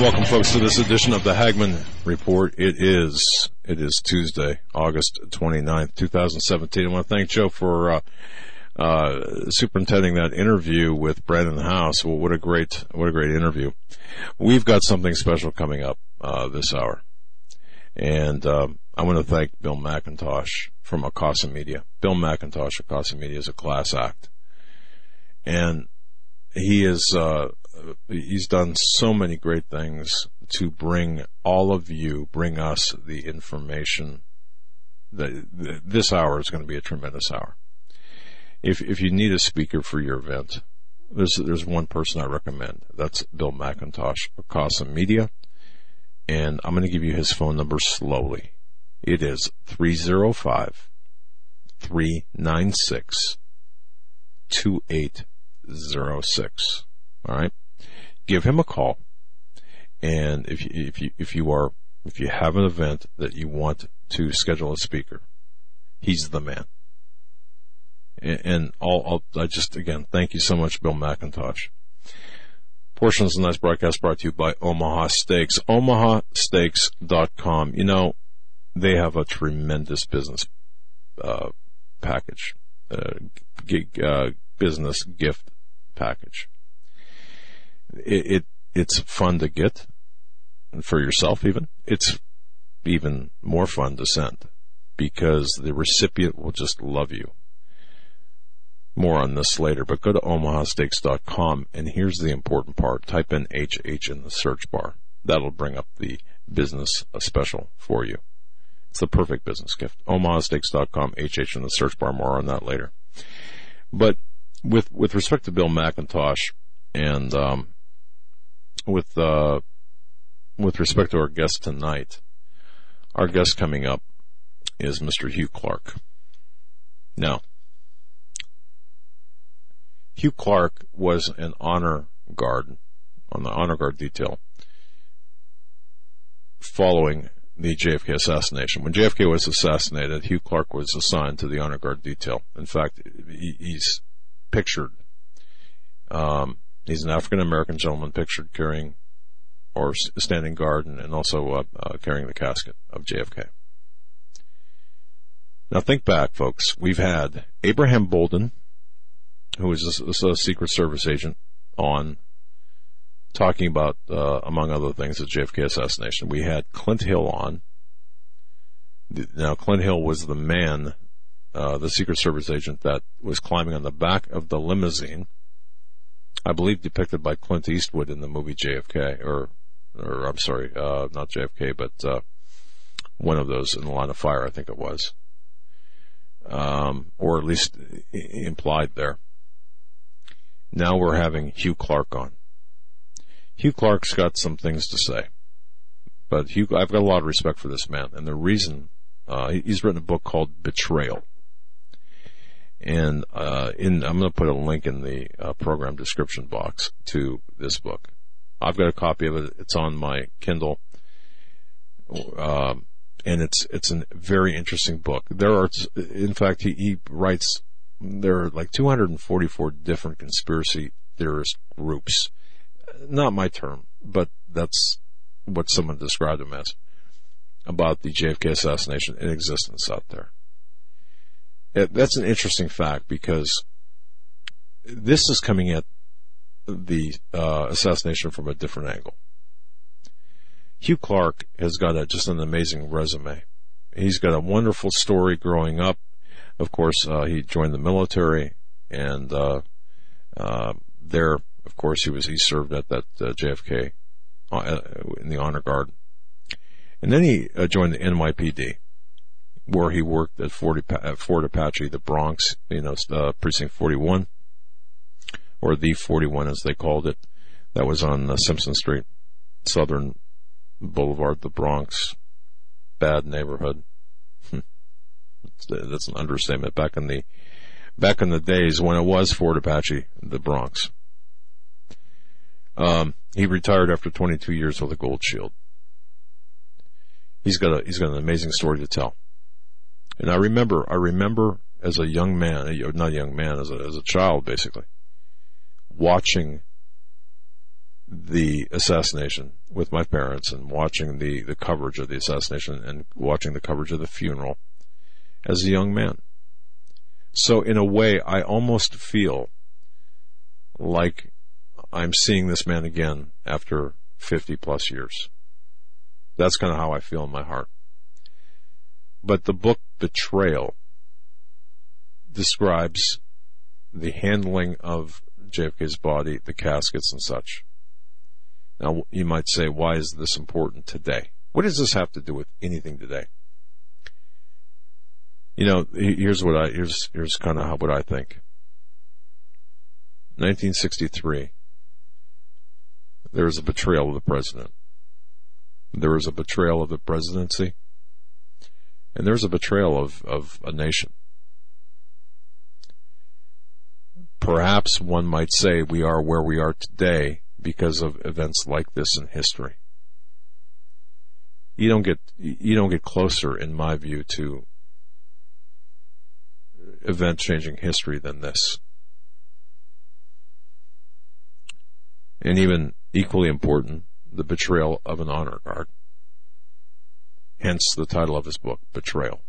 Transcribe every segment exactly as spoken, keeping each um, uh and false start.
welcome, folks, to this edition of the Hagmann Report. It is it is Tuesday, August twenty-ninth, twenty seventeen. I want to thank Joe for uh, uh, superintending that interview with Brandon House. Well, what a great what a great interview. We've got something special coming up uh, this hour, and uh, I want to thank Bill McIntosh from Acasa Media. Bill McIntosh, Acasa Media, is a class act, and he is. Uh, He's done so many great things to bring all of you, bring us the information. That this hour is going to be a tremendous hour. If if you need a speaker for your event, there's there's one person I recommend. That's Bill McIntosh, Acasa Media, and I'm going to give you his phone number slowly. It is three oh five, three nine six, two eight oh six. All right. Give him a call, and if you, if you if you are if you have an event that you want to schedule a speaker, he's the man. And, and I'll, I'll, I just again thank you so much, Bill McIntosh. Portions of tonight's broadcast brought to you by Omaha Steaks, omaha steaks dot com. You know, they have a tremendous business uh, package, uh, gig, uh, business gift package. It, it it's fun to get, and for yourself even. It's even more fun to send because the recipient will just love you. More on this later, but go to omaha steaks dot com, and here's the important part. Type in H H in the search bar. That'll bring up the business special for you. It's the perfect business gift. omaha steaks dot com, H H in the search bar. More on that later. But with with respect to Bill McIntosh and um With uh, with respect to our guest tonight, our guest coming up is Mister Hugh Clark. Now, Hugh Clark was an honor guard on the honor guard detail following the J F K assassination. When J F K was assassinated, Hugh Clark was assigned to the honor guard detail. In fact, he, he's pictured. Um, He's an African-American gentleman pictured carrying or standing guard and, and also uh, uh, carrying the casket of J F K. Now think back, folks. We've had Abraham Bolden, who is a, a Secret Service agent, on talking about, uh, among other things, the J F K assassination. We had Clint Hill on. Now, Clint Hill was the man, uh, the Secret Service agent that was climbing on the back of the limousine, I believe depicted by Clint Eastwood in the movie J F K, or, or I'm sorry, uh, not J F K, but uh, one of those in the Line of Fire, I think it was, um, or at least implied there. Now we're having Hugh Clark on. Hugh Clark's got some things to say, but Hugh, I've got a lot of respect for this man, and the reason uh, he's written a book called Betrayal. And uh, in, I'm going to put a link in the uh, program description box to this book. I've got a copy of it. It's on my Kindle, um, and it's it's a very interesting book. There are, in fact, he, he writes. There are like two hundred forty-four different conspiracy theorist groups. Not my term, but that's what someone described them as, about the J F K assassination in existence out there. That's an interesting fact because this is coming at the uh, assassination from a different angle. Hugh Clark has got a, just an amazing resume. He's got a wonderful story growing up. Of course, uh, he joined the military, and uh, uh, there, of course, he was he served at that uh, J F K uh, in the honor guard, and then he uh, joined the N Y P D, where he worked at Fort, at Fort Apache, the Bronx, you know, uh, precinct forty-one, or the forty-one as they called it. That was on uh, Simpson Street, Southern Boulevard, the Bronx. Bad neighborhood. That's an understatement. Back in the back in the days when it was Fort Apache, the Bronx. Um, he retired after twenty-two years with a gold shield. He's got a he's got an amazing story to tell. And I remember, I remember as a young man, not a young man, as a, as a child, basically, watching the assassination with my parents and watching the, the coverage of the assassination and watching the coverage of the funeral as a young man. So in a way, I almost feel like I'm seeing this man again after fifty plus years. That's kind of how I feel in my heart. But the book Betrayal describes the handling of J F K's body, the caskets and such. Now, you might say, why is this important today? What does this have to do with anything today? You know, here's what I, here's, here's kind of how, what I think. nineteen sixty-three, there was a betrayal of the president. There was a betrayal of the presidency. And there was a betrayal of, of a nation. Perhaps one might say we are where we are today because of events like this in history. You don't get, you don't get closer, in my view, to event-changing history than this. And even equally important, the betrayal of an honor guard. Hence the title of his book, Betrayal.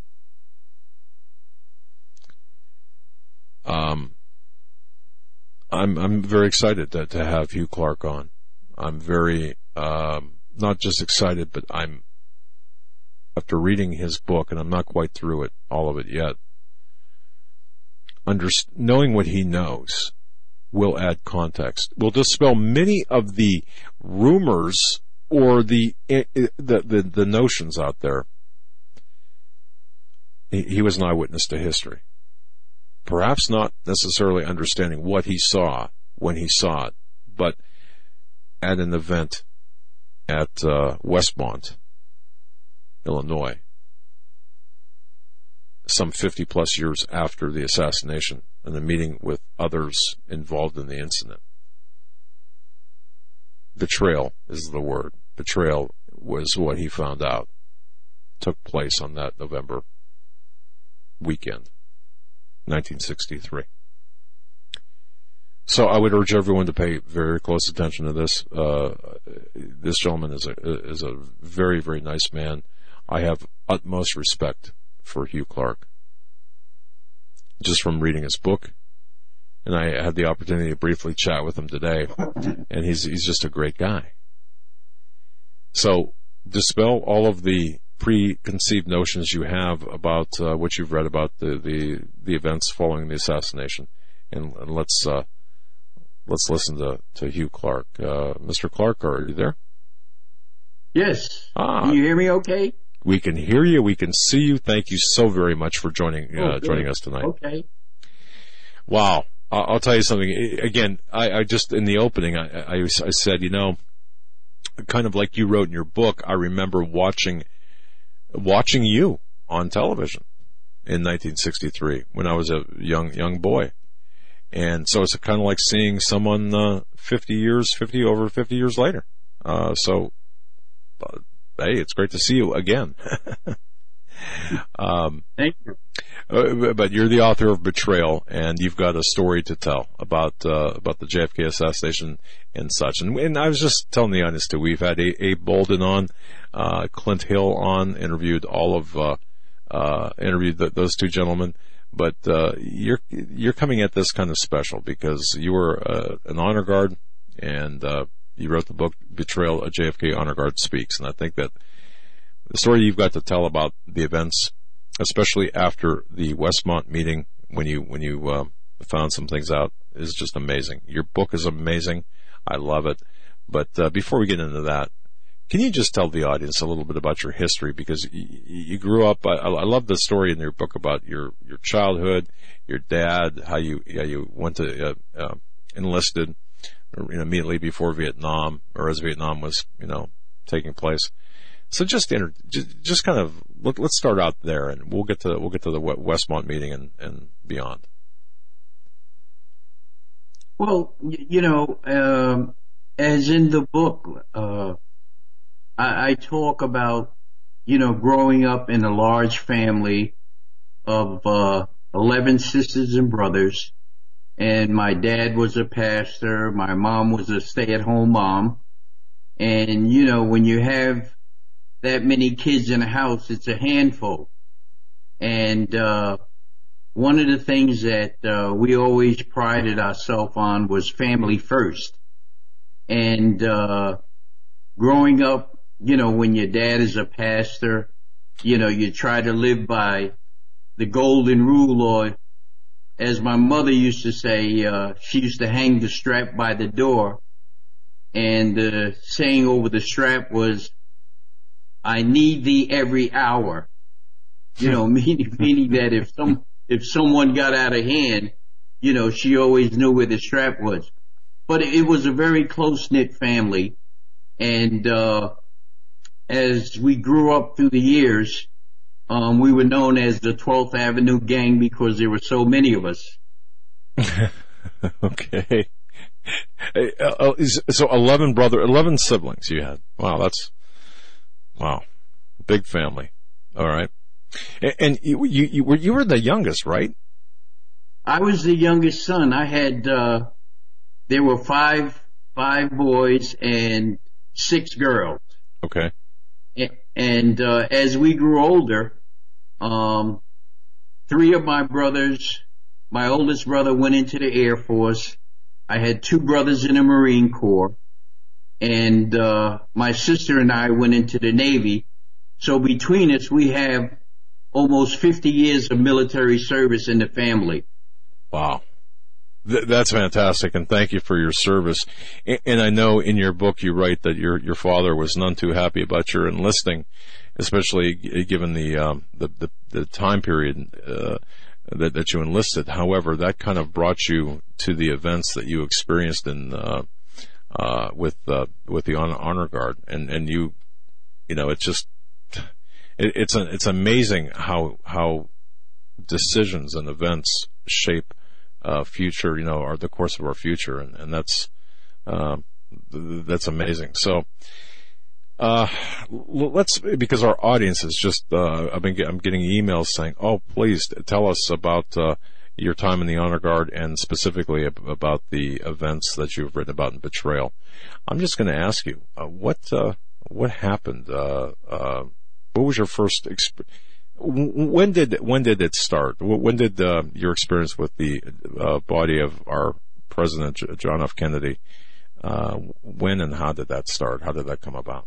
Um, I'm I'm very excited to, to have Hugh Clark on. I'm very um, not just excited, but I'm after reading his book, and I'm not quite through it, all of it yet. Under, knowing what he knows will add context. Will dispel many of the rumors or the the the, the notions out there. He, he was an eyewitness to history. Perhaps not necessarily understanding what he saw when he saw it, but at an event at uh, Westmont, Illinois, some fifty plus years after the assassination, and a meeting with others involved in the incident. Betrayal is the word. Betrayal was what he found out took place on that November weekend, nineteen sixty-three. So I would urge everyone to pay very close attention to this. Uh, this gentleman is a is a very, very nice man. I have utmost respect for Hugh Clark, just from reading his book, and I had the opportunity to briefly chat with him today, and he's he's just a great guy. So dispel all of the preconceived notions you have about uh, what you've read about the, the, the events following the assassination, and, and let's uh, let's listen to, to Hugh Clark. Uh, Mister Clark, are you there? Yes. Ah, can you hear me okay? We can hear you. We can see you. Thank you so very much for joining uh, oh, joining us tonight. Okay. Wow. I'll tell you something. Again, I, I just, in the opening, I, I, I said, you know, kind of like you wrote in your book, I remember watching watching you on television in nineteen sixty-three when I was a young young boy. And so it's kind of like seeing someone uh, fifty years, fifty over fifty years later. Uh, so, uh, hey, it's great to see you again. um, Thank you. Uh, but you're the author of Betrayal, and you've got a story to tell about uh, about the J F K assassination and such. And, and I was just telling the audience too. We've had Abe Bolden on, uh, Clint Hill on, interviewed all of uh, uh, interviewed the, those two gentlemen. But uh, you're you're coming at this kind of special because you were uh, an honor guard, and uh, you wrote the book Betrayal: A J F K Honor Guard Speaks. And I think that the story you've got to tell about the events, especially after the Westmont meeting, when you when you uh, found some things out, is just amazing. Your book is amazing. I love it. But uh, before we get into that, can you just tell the audience a little bit about your history? Because you, you grew up. I, I love the story in your book about your, your childhood, your dad, how you how you went to uh, uh, enlisted, you know, immediately before Vietnam, or as Vietnam was, you know, taking place. So just, inter- just, just kind of let, let's start out there, and we'll get to we'll get to the Westmont meeting and, and beyond. Well, you know, um, as in the book, uh, I, I talk about, you know, growing up in a large family of uh, eleven sisters and brothers, and my dad was a pastor. My mom was a stay-at-home mom. And, you know, when you have that many kids in a house, it's a handful. And, uh, one of the things that, uh, we always prided ourselves on was family first. And, uh, growing up, you know, when your dad is a pastor, you know, you try to live by the golden rule, or as my mother used to say, uh, she used to hang the strap by the door, and the saying over the strap was, I need thee every hour. You know, meaning, meaning that if some, if someone got out of hand, you know, she always knew where the strap was. But it was a very close-knit family, and, uh, as we grew up through the years, um, we were known as the twelfth Avenue Gang because there were so many of us. Okay. Uh, so eleven brother, eleven siblings you had. Wow, that's, wow. Big family. All right. And, and you, you, you were, you were the youngest, right? I was the youngest son. I had, uh, there were five, five boys and six girls. Okay. And, uh, as we grew older, um, three of my brothers, my oldest brother went into the Air Force. I had two brothers in the Marine Corps, and, uh, my sister and I went into the Navy. So between us, we have almost fifty years of military service in the family. Wow. Th- that's fantastic, and thank you for your service. And, and I know in your book you write that your your father was none too happy about your enlisting, especially given the um, the, the the time period uh, that that you enlisted. However, that kind of brought you to the events that you experienced in uh, uh, with uh, with the honor guard, and and you you know it's just it, it's a, it's amazing how how decisions and events shape Uh, future, you know, or the course of our future, and, and that's uh, that's amazing. So, uh, let's because our audience is just uh, I've been I'm getting emails saying, "Oh, please tell us about uh, your time in the Honor Guard and specifically about the events that you've written about in Betrayal." I'm just going to ask you, uh, what uh, what happened? Uh, uh, what was your first experience? When did when did it start? When did uh, your experience with the uh, body of our President John F. Kennedy? Uh, when and how did that start? How did that come about?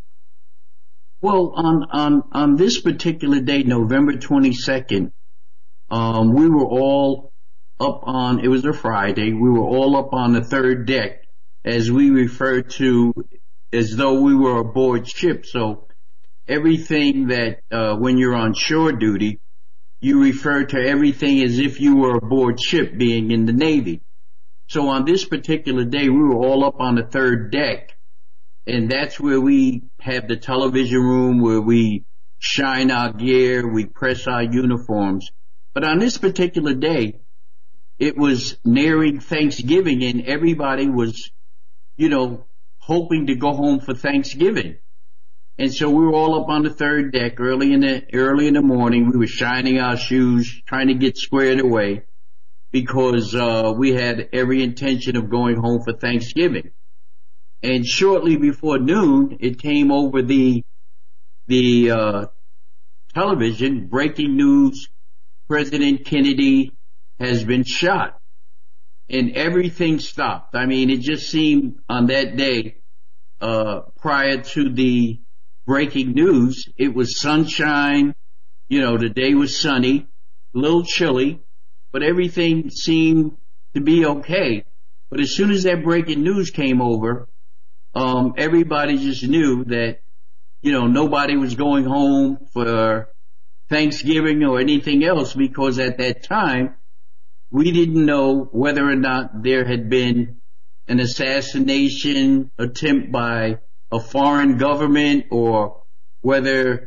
Well, on on on this particular day, November twenty-second, um, we were all up on. It was a Friday. We were all up on the third deck, as we refer to, as though we were aboard ship. So everything that, uh, when you're on shore duty, you refer to everything as if you were aboard ship, being in the Navy. So on this particular day, we were all up on the third deck, and that's where we have the television room where we shine our gear, we press our uniforms. But on this particular day, it was nearing Thanksgiving, and everybody was, you know, hoping to go home for Thanksgiving. And so we were all up on the third deck early in the, early in the morning. We were shining our shoes, trying to get squared away because, uh, we had every intention of going home for Thanksgiving. And shortly before noon, it came over the, the, uh, television, breaking news, President Kennedy has been shot. And everything stopped. I mean, it just seemed on that day, uh, prior to the breaking news, it was sunshine, you know, the day was sunny, a little chilly, but everything seemed to be okay. But as soon as that breaking news came over, um, everybody just knew that, you know, nobody was going home for Thanksgiving or anything else, because at that time, we didn't know whether or not there had been an assassination attempt by a foreign government, or whether,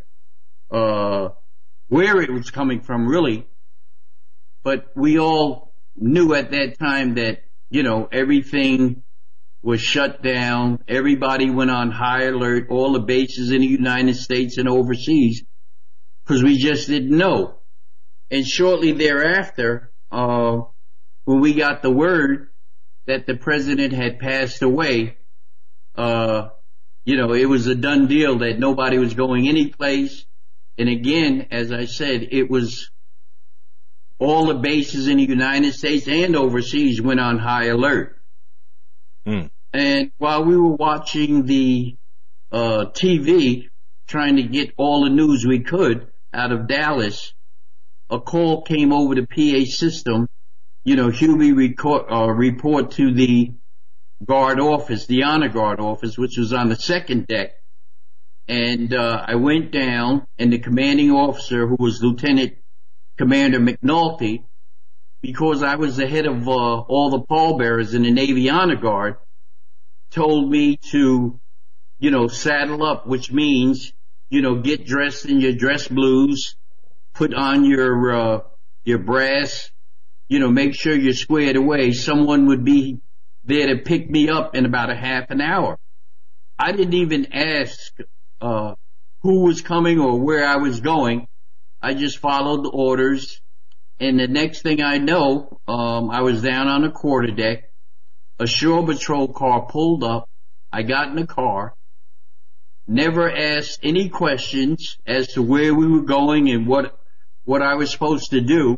uh, where it was coming from really. But we all knew at that time that, you know, everything was shut down. Everybody went on high alert, all the bases in the United States and overseas, because we just didn't know. And shortly thereafter, uh, when we got the word that the president had passed away, uh, you know, it was a done deal that nobody was going anyplace. And again, as I said, it was all the bases in the United States and overseas went on high alert. Mm. And while we were watching the uh, T V, trying to get all the news we could out of Dallas, a call came over the P A system. You know, Hubie record, uh, report to the guard office, the honor guard office, which was on the second deck. And uh, I went down, and the commanding officer, who was Lieutenant Commander McNulty, because I was the head of uh, all the pallbearers in the Navy Honor Guard, told me to, you know, saddle up, which means, you know, get dressed in your dress blues, put on your uh, your brass, you know, make sure you're squared away. Someone would be there to pick me up in about a half an hour. I didn't even ask uh who was coming or where I was going. I just followed the orders, and the next thing I know, um I was down on the quarterdeck. A shore patrol car pulled up. I got in the car, never asked any questions as to where we were going and what what I was supposed to do.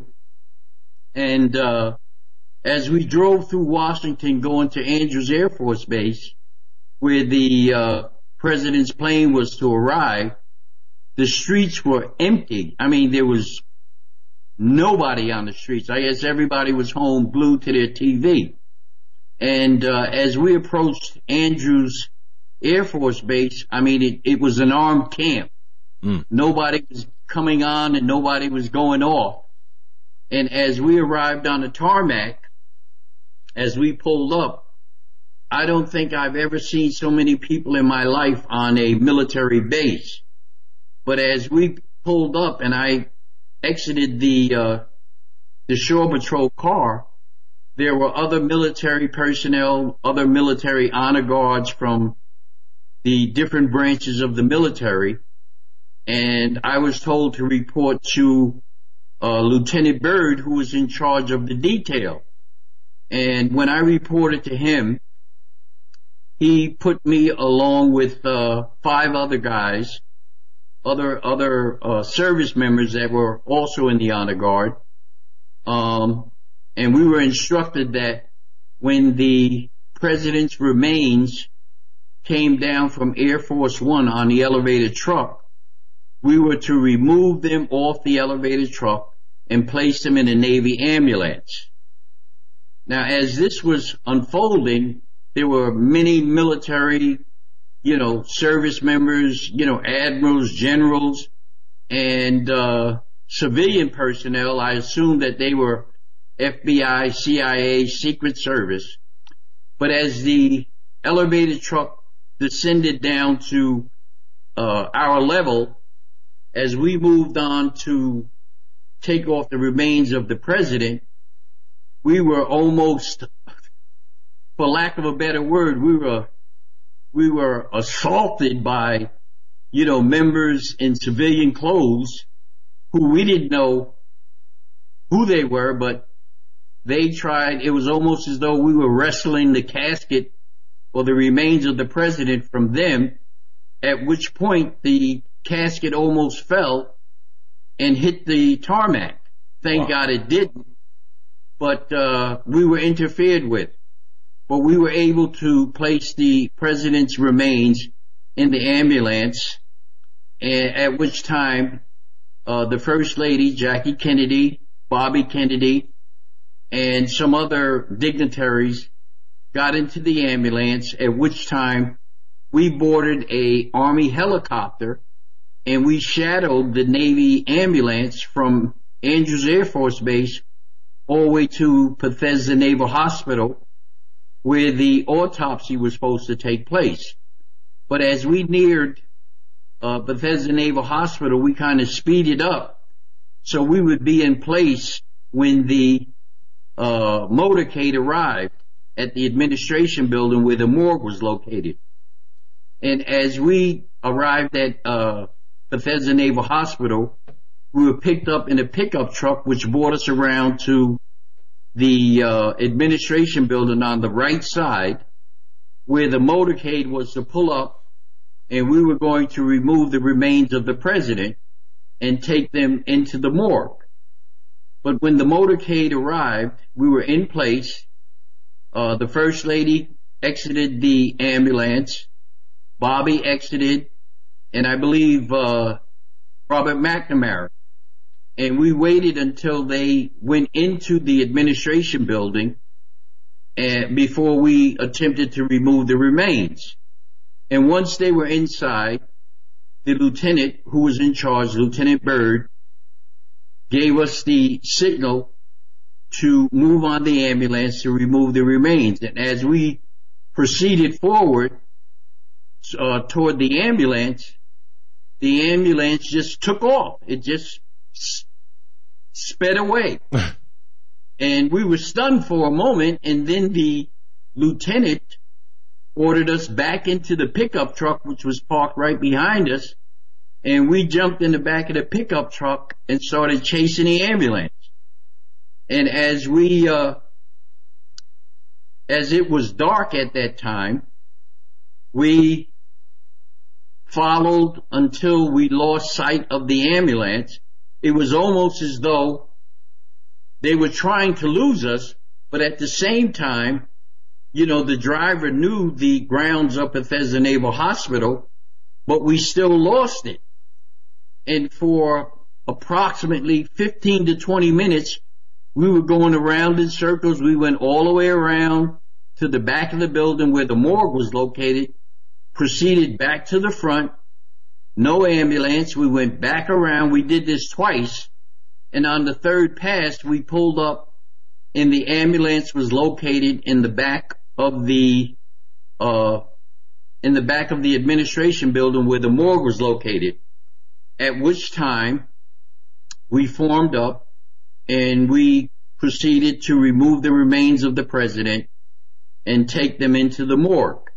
And uh as we drove through Washington going to Andrews Air Force Base, where the uh president's plane was to arrive, the streets were empty. I mean, there was nobody on the streets. I guess everybody was home, glued to their T V. And uh as we approached Andrews Air Force Base, I mean, it, it was an armed camp. Mm. Nobody was coming on and nobody was going off. And as we arrived on the tarmac, as we pulled up, I don't think I've ever seen so many people in my life on a military base. But as we pulled up and I exited the uh the shore patrol car, there were other military personnel, other military honor guards from the different branches of the military, and I was told to report to uh Lieutenant Byrd, who was in charge of the detail. And when I reported to him, he put me along with uh five other guys, other other uh service members that were also in the honor guard. Um and we were instructed that when the president's remains came down from Air Force One on the elevated truck, we were to remove them off the elevated truck and place them in a Navy ambulance. Now, as this was unfolding, there were many military, you know, service members, you know, admirals, generals, and uh civilian personnel. I assumed that they were F B I, C I A, Secret Service. But as the elevated truck descended down to uh our level, as we moved on to take off the remains of the president, we were almost, for lack of a better word, we were we were assaulted by, you know, members in civilian clothes who we didn't know who they were, but they tried. It was almost as though we were wrestling the casket or the remains of the president from them, at which point the casket almost fell and hit the tarmac. Thank wow. God it didn't, but uh we were interfered with. But we were able to place the president's remains in the ambulance, at which time uh the First Lady, Jackie Kennedy, Bobby Kennedy, and some other dignitaries got into the ambulance, at which time we boarded a Army helicopter and we shadowed the Navy ambulance from Andrews Air Force Base all the way to Bethesda Naval Hospital, where the autopsy was supposed to take place. But as we neared uh, Bethesda Naval Hospital, we kind of speeded up so we would be in place when the uh, motorcade arrived at the administration building where the morgue was located. And as we arrived at uh, Bethesda Naval Hospital, we were picked up in a pickup truck which brought us around to the uh, administration building on the right side, where the motorcade was to pull up, and we were going to remove the remains of the president and take them into the morgue. But when the motorcade arrived, we were in place. Uh, the First Lady exited the ambulance. Bobby exited, and I believe uh, Robert McNamara. And we waited until they went into the administration building and before we attempted to remove the remains. And once they were inside, the lieutenant who was in charge, Lieutenant Byrd, gave us the signal to move on the ambulance to remove the remains. And as we proceeded forward uh, toward the ambulance, the ambulance just took off. It just sped away. And we were stunned for a moment, and then the lieutenant ordered us back into the pickup truck, which was parked right behind us, and we jumped in the back of the pickup truck and started chasing the ambulance. And as we, uh, as it was dark at that time, we followed until we lost sight of the ambulance. It was almost as though they were trying to lose us, but at the same time, you know, the driver knew the grounds of Bethesda Naval Hospital, but we still lost it. And for approximately fifteen to twenty minutes, we were going around in circles. We went all the way around to the back of the building where the morgue was located, proceeded back to the front, no ambulance. We went back around. We did this twice. And on the third pass, we pulled up and the ambulance was located in the back of the, uh, in the back of the administration building where the morgue was located. At which time we formed up and we proceeded to remove the remains of the president and take them into the morgue.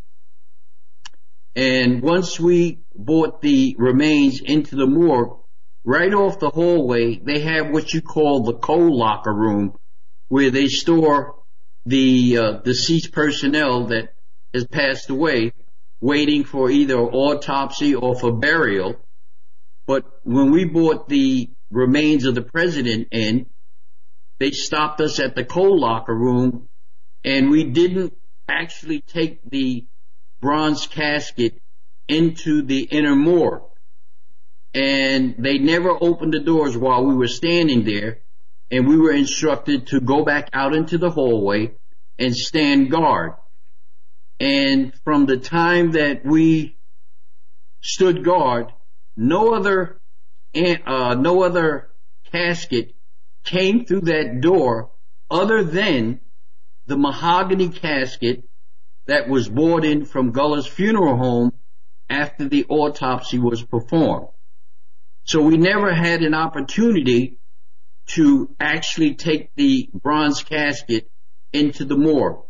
And once we brought the remains into the morgue, right off the hallway, they have what you call the coal locker room, where they store the uh, deceased personnel that has passed away, waiting for either autopsy or for burial. But when we brought the remains of the president in, they stopped us at the coal locker room, and we didn't actually take the bronze casket into the inner morgue. And they never opened the doors while we were standing there, and we were instructed to go back out into the hallway and stand guard. And from the time that we stood guard, no other uh, no other casket came through that door other than the mahogany casket that was brought in from Gullah's funeral home after the autopsy was performed. So we never had an opportunity to actually take the bronze casket into the morgue.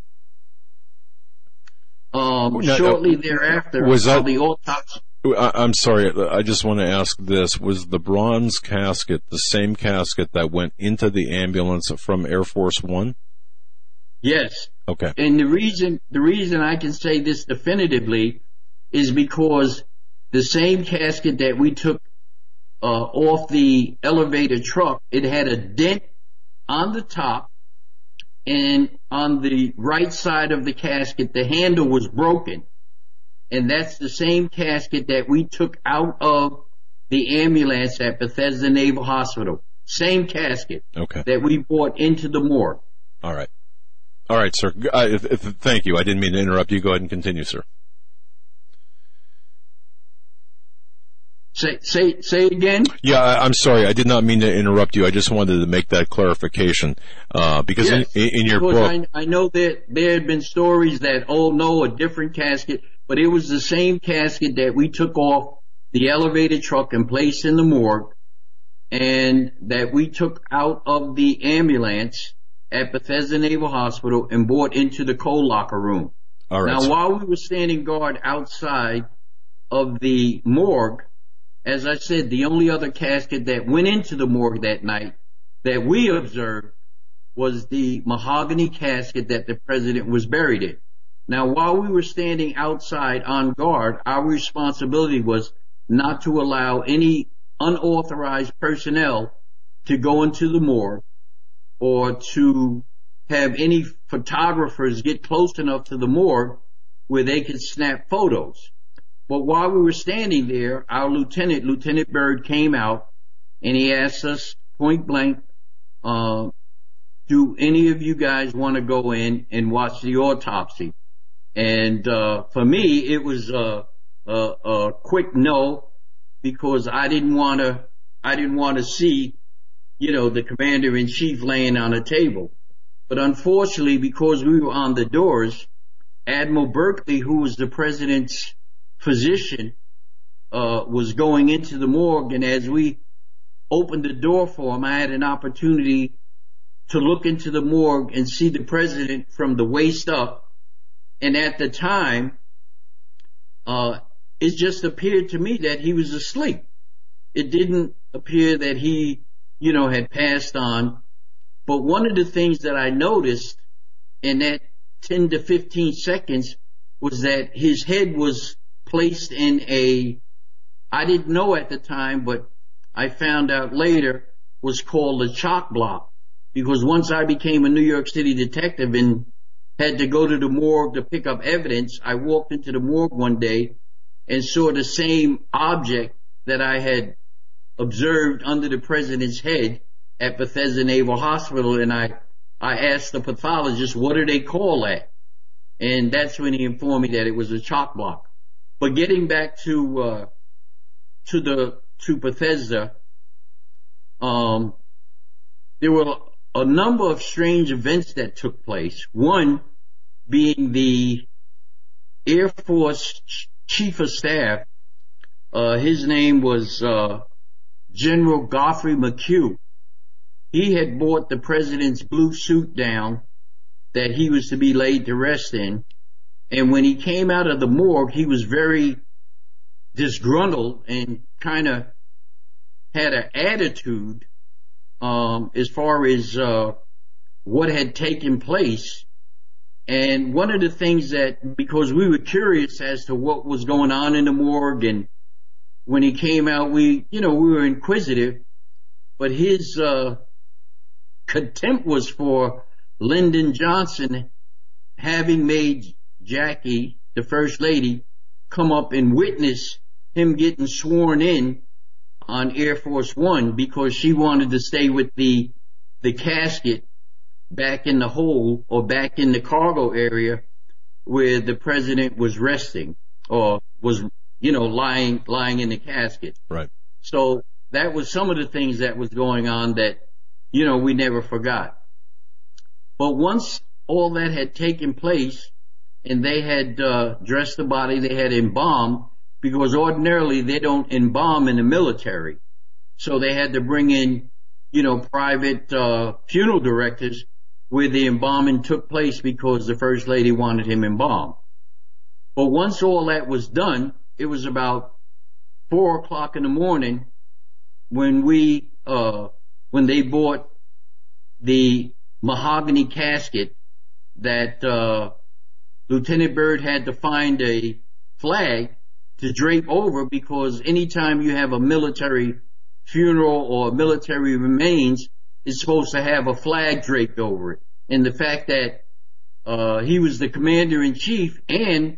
Um, now, shortly uh, thereafter, was that the autopsy? I'm sorry, I just want to ask this. Was the bronze casket the same casket that went into the ambulance from Air Force One? Yes. Okay. And the reason, the reason I can say this definitively is because the same casket that we took uh, off the elevator truck, it had a dent on the top, and on the right side of the casket, the handle was broken. And that's the same casket that we took out of the ambulance at Bethesda Naval Hospital. Same casket. Okay. That we brought into the morgue. All right. All right, sir. Uh, if, if, thank you. I didn't mean to interrupt you. Go ahead and continue, sir. Say, say, say it again? Yeah, I, I'm sorry. I did not mean to interrupt you. I just wanted to make that clarification. Uh, because yes, in, in your book. I, I know that there had been stories that, oh no, a different casket, but it was the same casket that we took off the elevator truck and placed in the morgue, and that we took out of the ambulance at Bethesda Naval Hospital and brought into the coal locker room. All right. Now, while we were standing guard outside of the morgue, as I said, the only other casket that went into the morgue that night that we observed was the mahogany casket that the president was buried in. Now, while we were standing outside on guard, our responsibility was not to allow any unauthorized personnel to go into the morgue or to have any photographers get close enough to the morgue where they could snap photos. But while we were standing there, our lieutenant, Lieutenant Byrd, came out and he asked us point blank, uh, do any of you guys want to go in and watch the autopsy? And uh, for me, it was a, a, a quick no, because I didn't want to. I didn't want to see, you know, the commander in chief laying on a table. But unfortunately, because we were on the doors, Admiral Berkeley, who was the president's physician, uh, was going into the morgue, and as we opened the door for him, I had an opportunity to look into the morgue and see the president from the waist up. And at the time, uh, it just appeared to me that he was asleep. It didn't appear that he, you know, had passed on. But one of the things that I noticed in that ten to fifteen seconds was that his head was placed in a, I didn't know at the time, but I found out later, was called a chock block. Because once I became a New York City detective and had to go to the morgue to pick up evidence, I walked into the morgue one day and saw the same object that I had observed under the president's head at Bethesda Naval Hospital, and I, I asked the pathologist, what do they call that? And that's when he informed me that it was a chock block. But getting back to, uh, to the, to Bethesda, um, there were a number of strange events that took place. One being the Air Force Chief of Staff. Uh, his name was, uh, General Godfrey McHugh. He had brought the president's blue suit down that he was to be laid to rest in. And when he came out of the morgue, he was very disgruntled and kind of had an attitude, um, as far as, uh, what had taken place. And one of the things that, because we were curious as to what was going on in the morgue, and when he came out, we, you know, we were inquisitive, but his, uh, contempt was for Lyndon Johnson having made Jackie, the First Lady, come up and witness him getting sworn in on Air Force One, because she wanted to stay with the, the casket back in the hole or back in the cargo area where the president was resting or was, you know, lying, lying in the casket. Right. So that was some of the things that was going on that, you know, we never forgot. But once all that had taken place and they had, uh, dressed the body, they had embalmed, because ordinarily they don't embalm in the military. So they had to bring in, you know, private, uh, funeral directors where the embalming took place because the First Lady wanted him embalmed. But once all that was done, it was about four o'clock in the morning when we, uh, when they bought the mahogany casket that, uh, Lieutenant Byrd had to find a flag to drape over, because anytime you have a military funeral or military remains, it's supposed to have a flag draped over it. And the fact that uh he was the commander in chief and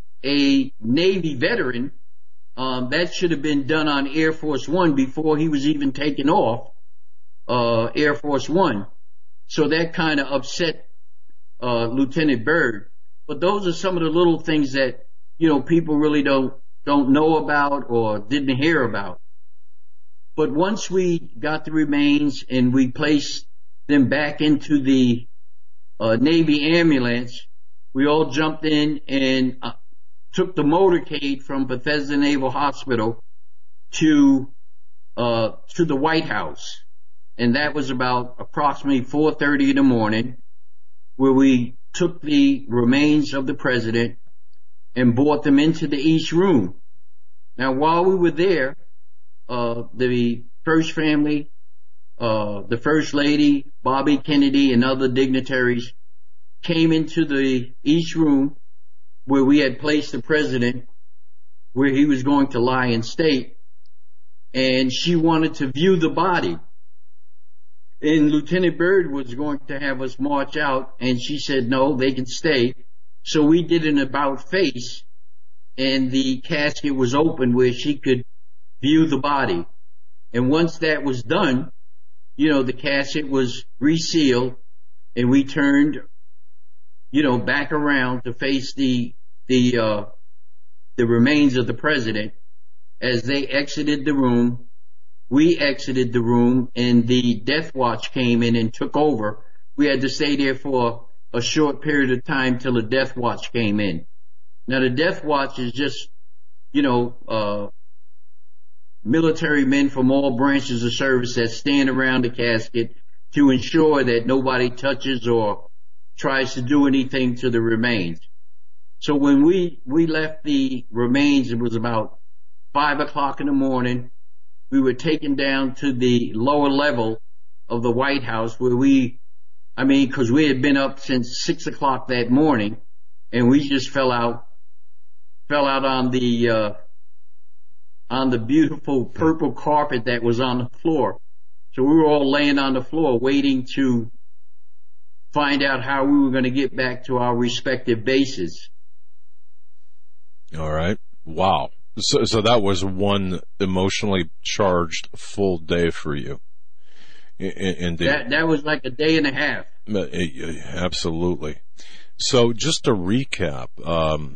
a Navy veteran, um that should have been done on Air Force One before he was even taken off uh Air Force One. So that kind of upset uh Lieutenant Byrd. But those are some of the little things that, you know, people really don't don't know about or didn't hear about. But once we got the remains and we placed them back into the uh, Navy ambulance, we all jumped in and uh, took the motorcade from Bethesda Naval Hospital to uh, to the White House. And that was about approximately four thirty in the morning, where we took the remains of the president and brought them into the East Room. Now, while we were there, uh, the First Family uh, the First Lady, Bobby Kennedy, and other dignitaries came into the East Room where we had placed the president, where he was going to lie in state, and she wanted to view the body. And Lieutenant Byrd was going to have us march out, and she said, no, they can stay. So we did an about face, and the casket was open where she could view the body. And once that was done, you know, the casket was resealed, and we turned, you know, back around to face the, the, uh, the remains of the president. As they exited the room, we exited the room, and the death watch came in and took over. We had to stay there for a short period of time till the death watch came in. Now, the death watch is just, you know, uh, military men from all branches of service that stand around the casket to ensure that nobody touches or tries to do anything to the remains. So when we, we left the remains, it was about five o'clock in the morning. We were taken down to the lower level of the White House where we, I mean, cause we had been up since six o'clock that morning, and we just fell out, fell out on the, uh, on the beautiful purple carpet that was on the floor. So we were all laying on the floor waiting to find out how we were going to get back to our respective bases. All right. Wow. So, so that was one emotionally charged full day for you. Indeed. That, that was like a day and a half. Absolutely. So just to recap, um,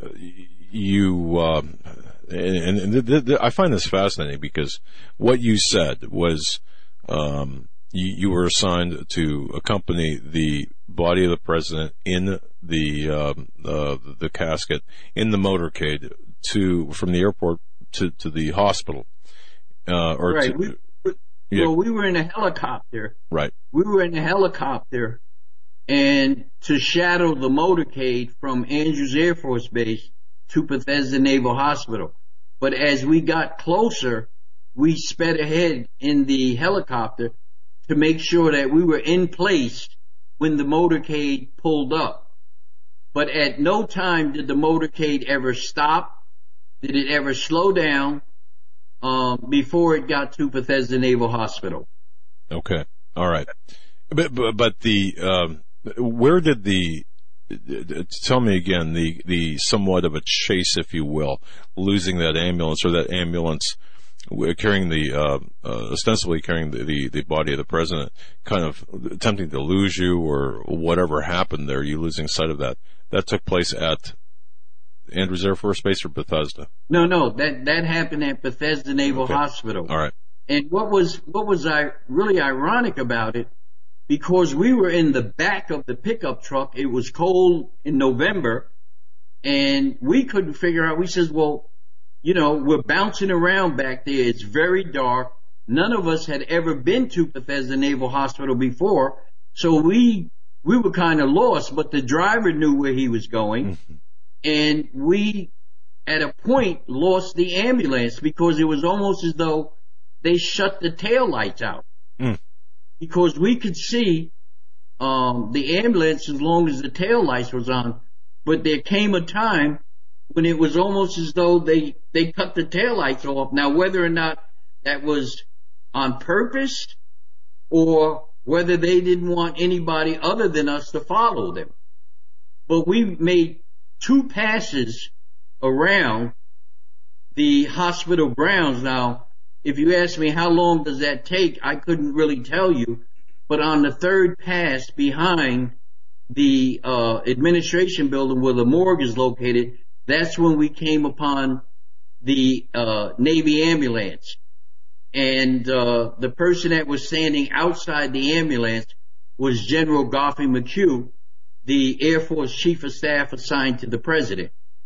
you, um, and, and th- th- th- I find this fascinating because what you said was, um, you, you were assigned to accompany the body of the president in the, um, uh, the casket in the motorcade to, from the airport to, to the hospital, uh, or right. to, we, we, yeah. Well, we were in a helicopter. Right. We were in a helicopter, and to shadow the motorcade from Andrews Air Force Base to Bethesda Naval Hospital. But as we got closer, we sped ahead in the helicopter to make sure that we were in place when the motorcade pulled up. But at no time did the motorcade ever stop. Did it ever slow down um, before it got to Bethesda Naval Hospital? Okay, all right. But but, but the um, where did the tell me again the the somewhat of a chase, if you will, losing that ambulance or that ambulance carrying the uh, uh, ostensibly carrying the, the the body of the president, kind of attempting to lose you or whatever happened there, you losing sight of that. That took place at Andrews Air Force Base or Bethesda? No, no, that that happened at Bethesda Naval okay. Hospital. All right. And what was what was I really ironic about it, because we were in the back of the pickup truck. It was cold in November, and we couldn't figure out. We says, well, you know, we're bouncing around back there. It's very dark. None of us had ever been to Bethesda Naval Hospital before, so we we were kind of lost. But the driver knew where he was going. Mm-hmm. And we, at a point, lost the ambulance because it was almost as though they shut the tail lights out. Mm. Because we could see um, the ambulance as long as the tail lights was on. But there came a time when it was almost as though they, they cut the tail lights off. Now, whether or not that was on purpose or whether they didn't want anybody other than us to follow them. But we made two passes around the hospital grounds. Now, if you ask me how long does that take, I couldn't really tell you. But on the third pass behind the uh, administration building where the morgue is located, that's when we came upon the uh, Navy ambulance. And uh, the person that was standing outside the ambulance was General Garfield McHugh, the Air Force Chief of Staff assigned to the President.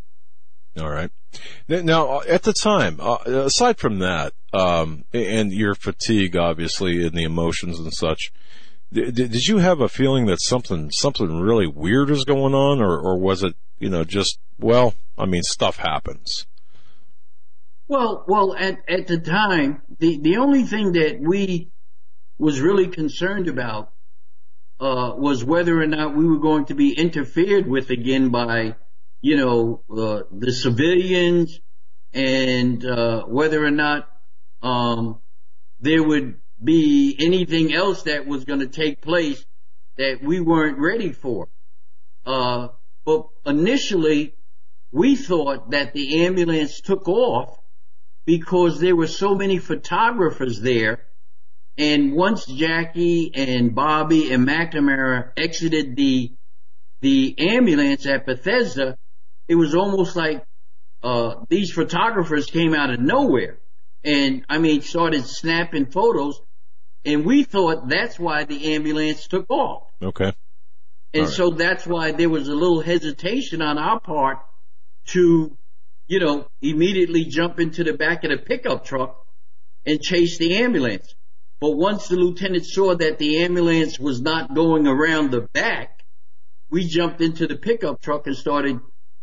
All right. Now, at the time, uh, aside from that, um, and your fatigue, obviously, and the emotions and such, did, did you have a feeling that something something really weird was going on, or, or was it, you know, just, well, I mean, stuff happens? Well, well, at, at the time, the, the only thing that we was really concerned about uh, was whether or not we were going to be interfered with again by, you know, uh, the civilians, and uh, whether or not um, there would be anything else that was going to take place that we weren't ready for. Uh, but initially, we thought that the ambulance took off because there were so many photographers there. And once Jackie and Bobby and McNamara exited the the ambulance at Bethesda, it was almost like uh these photographers came out of nowhere and, I mean, started snapping photos. And we thought that's why the ambulance took off. Okay. And right. so that's why there was a little hesitation on our part to, you know, immediately jump into the back of the pickup truck and chase the ambulance. But once the lieutenant saw that the ambulance was not going around the back, we jumped into the pickup truck and started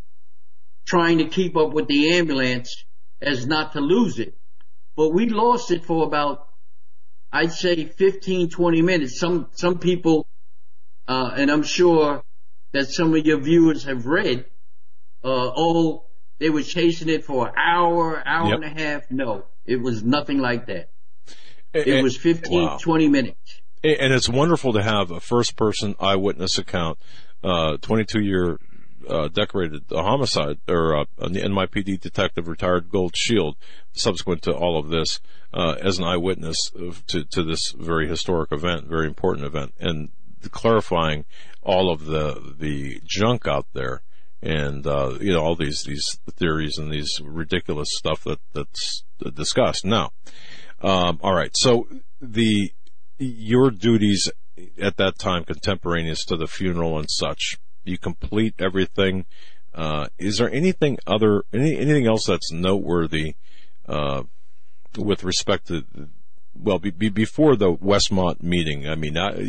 trying to keep up with the ambulance as not to lose it. But we lost it for about, I'd say, fifteen, twenty minutes. Some, some people, uh, and I'm sure that some of your viewers have read, uh, oh, they were chasing it for an hour, hour yep. and a half. No, it was nothing like that. It and, was fifteen, wow. twenty minutes. And it's wonderful to have a first-person eyewitness account, uh, twenty-two-year uh, decorated homicide, or uh, an N Y P D detective, retired Gold Shield, subsequent to all of this, uh, as an eyewitness to, to this very historic event, very important event, and clarifying all of the the junk out there, and uh, you know, all these these theories and these ridiculous stuff that that's discussed now. Um, all right, so the your duties at that time, contemporaneous to the funeral and such, you complete everything. Uh, is there anything other, any, anything else that's noteworthy uh, with respect to, well, be, be before the Westmont meeting? I mean, not,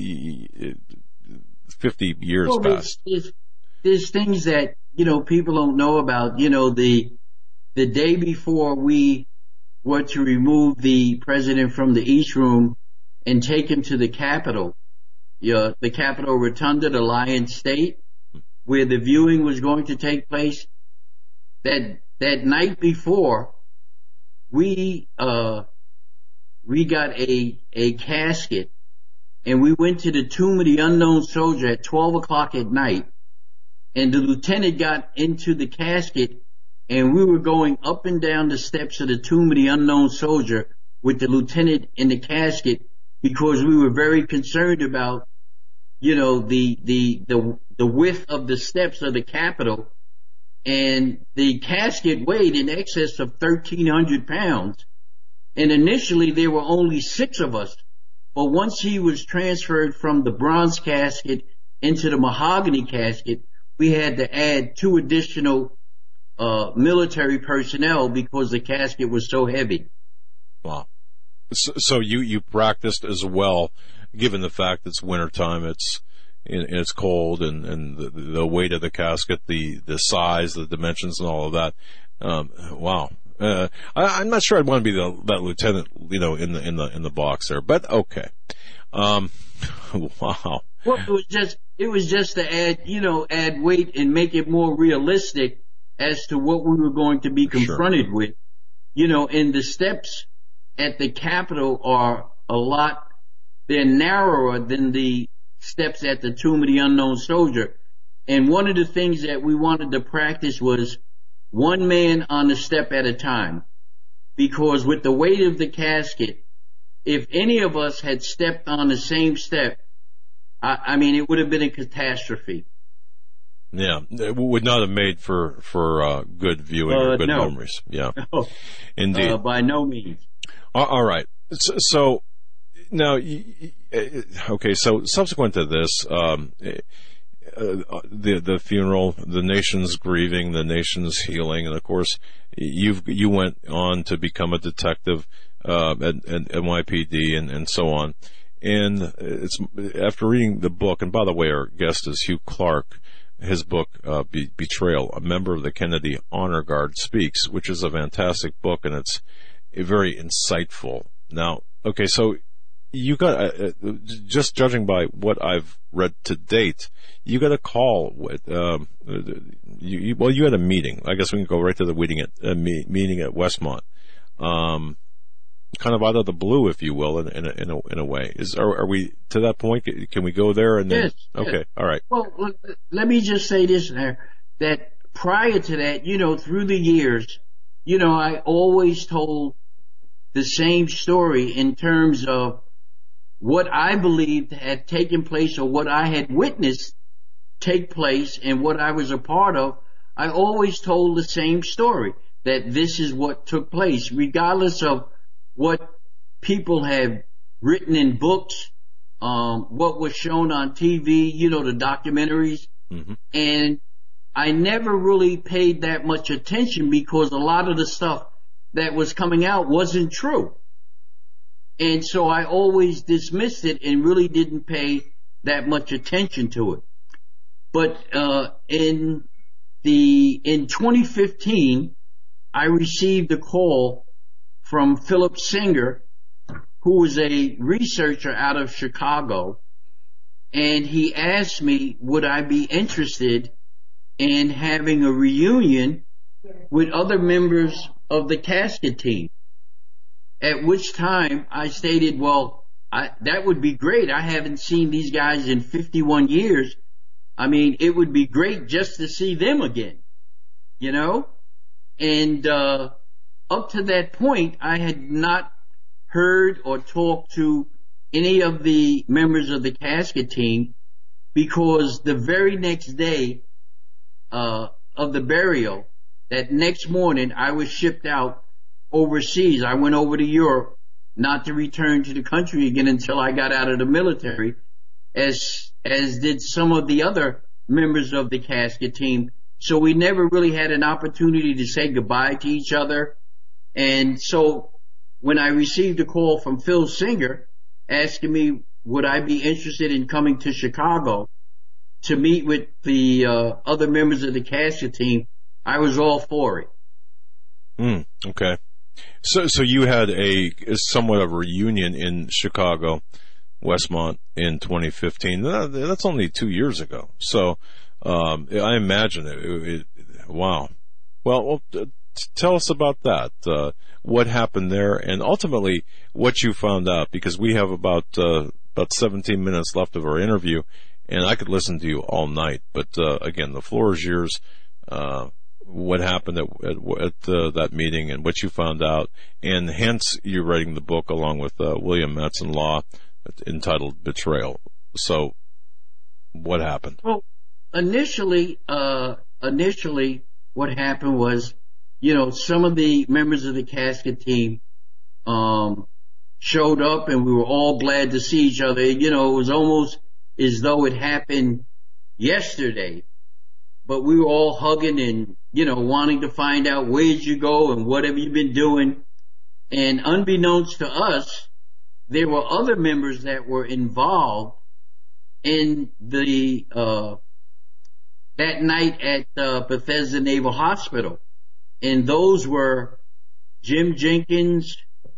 fifty years well, past. There's, there's, there's things that, you know, people don't know about. You know, the the day before we were to remove the president from the East Room and take him to the Capitol, yeah, the Capitol Rotunda, the Lion State, where the viewing was going to take place. That that night before, we uh we got a a casket, and we went to the Tomb of the Unknown Soldier at twelve o'clock at night, and the lieutenant got into the casket, and we were going up and down the steps of the Tomb of the Unknown Soldier with the lieutenant in the casket, because we were very concerned about, you know, the the the the width of the steps of the Capitol, and the casket weighed in excess of thirteen hundred pounds. And initially there were only six of us, but once he was transferred from the bronze casket into the mahogany casket, we had to add two additional uh military personnel because the casket was so heavy. Wow. So, so you you practiced as well, given the fact it's wintertime, it's and it's cold, and and the, the weight of the casket, the the size, the dimensions, and all of that. Um, wow. Uh, I, I'm not sure I'd want to be the, that lieutenant, you know, in the in the in the box there, but okay. Um, wow. Well, it was just it was just to add, you know, add weight and make it more realistic as to what we were going to be confronted sure. with. You know, and the steps at the Capitol are a lot, they're narrower than the steps at the Tomb of the Unknown Soldier. And one of the things that we wanted to practice was one man on the step at a time. Because with the weight of the casket, if any of us had stepped on the same step, I, I mean, it would have been a catastrophe. Yeah, it would not have made for, for uh, good viewing uh, or good no. memories. Yeah, no. Indeed. Uh, by no means. All right. So, so now, okay. So subsequent to this, um, uh, the the funeral, the nation's grieving, the nation's healing, and of course, you've you went on to become a detective uh, at, at N Y P D and, and so on. And it's after reading the book. And by the way, our guest is Hugh Clark. His book, uh, Be- Betrayal, a member of the Kennedy Honor Guard speaks, which is a fantastic book, and it's very insightful. Now, okay, so you got, uh, just judging by what I've read to date, you got a call with, um, you, you, well, you had a meeting. I guess we can go right to the meeting at, uh, me, meeting at Westmont. Um, kind of out of the blue, if you will, in, in, a, in a, in a way. Is, are, are we to that point? Can we go there and then? Yes. Okay. Yes. All right. Well, let me just say this there, that prior to that, you know, through the years, you know, I always told the same story in terms of what I believed had taken place or what I had witnessed take place and what I was a part of. I always told the same story, that this is what took place, regardless of what people have written in books, um, what was shown on T V, you know, the documentaries. Mm-hmm. And I never really paid that much attention because a lot of the stuff that was coming out wasn't true. And so I always dismissed it and really didn't pay that much attention to it. But, uh, in the, in twenty fifteen, I received a call from Philip Singer, who was a researcher out of Chicago. And he asked me, would I be interested in having a reunion with other members of the casket team? At which time I stated, well, I, that would be great. I haven't seen these guys in fifty-one years. I mean, it would be great just to see them again, you know? And, uh, up to that point, I had not heard or talked to any of the members of the casket team because the very next day, uh, of the burial, that next morning I was shipped out overseas. I went over to Europe, not to return to the country again until I got out of the military, as as did some of the other members of the casket team. So we never really had an opportunity to say goodbye to each other. And so when I received a call from Phil Singer asking me would I be interested in coming to Chicago to meet with the uh, other members of the casket team, I was all for it. Mm, okay. So, so you had a somewhat of a reunion in Chicago, Westmont, in twenty fifteen. That's only two years ago. So, um, I imagine it, it, it wow. Well, well, tell us about that. Uh, what happened there, and ultimately what you found out, because we have about uh, about seventeen minutes left of our interview, and I could listen to you all night. But uh, again, the floor is yours. Uh, what happened at, at, at uh, that meeting and what you found out, and hence you're writing the book along with uh, William Mattson Law entitled Betrayal. So, what happened? Well, initially, uh, initially, what happened was, you know, some of the members of the casket team um, showed up, and we were all glad to see each other. You know, it was almost as though it happened yesterday. But we were all hugging and, you know, wanting to find out where'd you go and what have you been doing. And unbeknownst to us, there were other members that were involved in the, uh, that night at uh, Bethesda Naval Hospital. And those were Jim Jenkins,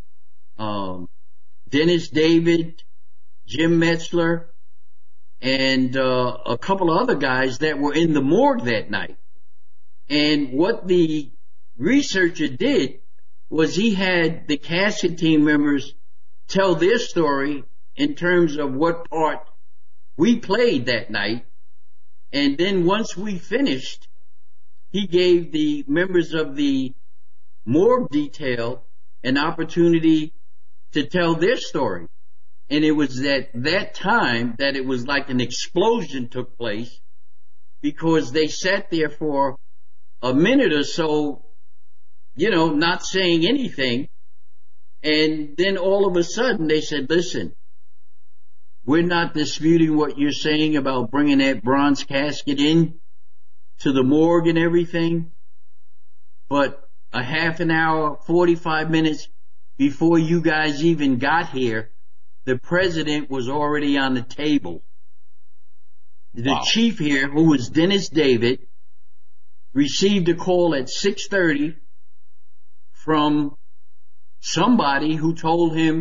um, Dennis David, Jim Metzler, and uh, a couple of other guys that were in the morgue that night. And what the researcher did was he had the casket team members tell their story in terms of what part we played that night. And then once we finished, he gave the members of the morgue detail an opportunity to tell their story. And it was at that time that it was like an explosion took place, because they sat there for a minute or so, you know, not saying anything. And then all of a sudden they said, listen, we're not disputing what you're saying about bringing that bronze casket in to the morgue and everything. But a half an hour, forty-five minutes before you guys even got here, the president was already on the table. The wow. chief here, who was Dennis David, received a call at six thirty from somebody who told him